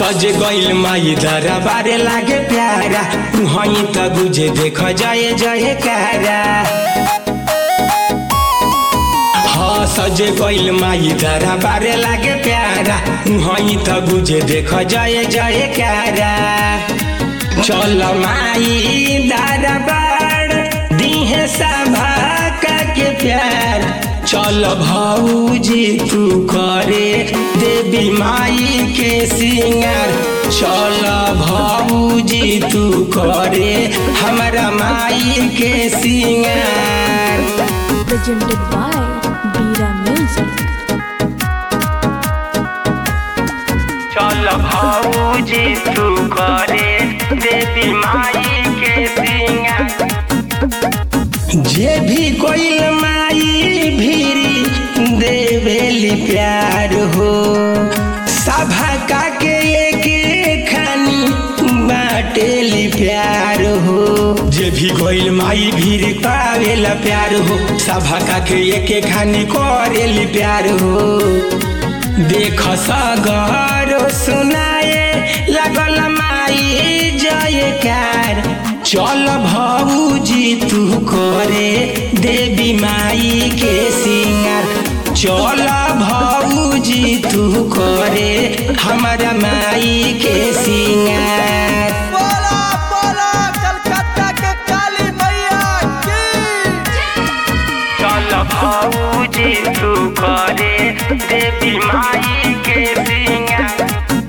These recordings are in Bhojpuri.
सज गइल माई दरबार लागे प्यारा वहीं त गुजे देख जय जय कारा। हाँ सज गइल माई दरबार लागे प्यारा वहीं त गुजे देख जय जय कारा। चल माई दरबार दीहे सभा के प्यार चल भौजी तू करे देवी माई के सिंगार। चल भौजी तू करे हमारा माई के सिंगार। Presented by Bira Music. चल भौजी तू करे देवी माई के सिंगार। जे भी कोई माई भीरी देवेली प्यार हो सभा का के एक खानी बाटेली प्यार हो। जे भी कोई माई भीरी पावेला प्यार हो सभा का के एक खानी करेली प्यार हो। देख सगरो सुनाए लगल माई जयकार। चल भौजी तू करे देवी माई के सिंगार। चल भौजी तू करे हमारा माई के सिंगार। बोला बोला कलकत्ता के काली मैया की। चल भौजी तू करे देवी माई के सिंगार।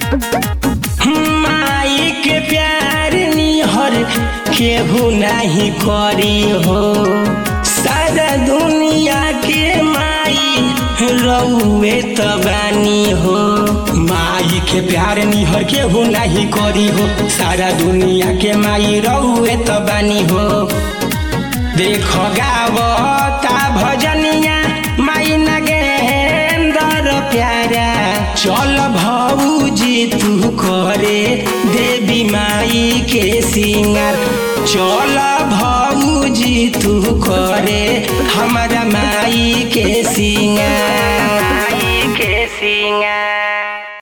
माई के प्यार निहर केहू नहीं करी हो सारा दुनिया के माई रउए तबानी हो। माई के प्यार निहर केहू नहीं करी हो सारा दुनिया के माई रउए तबानी हो। देख गावता भजनिया माई नगेंद्र प्यारा। चल भौजी तू करे देवी माई के सिंगार। चल भौजी तू करे हमारा माई के सिंगार। माई के सिंगार।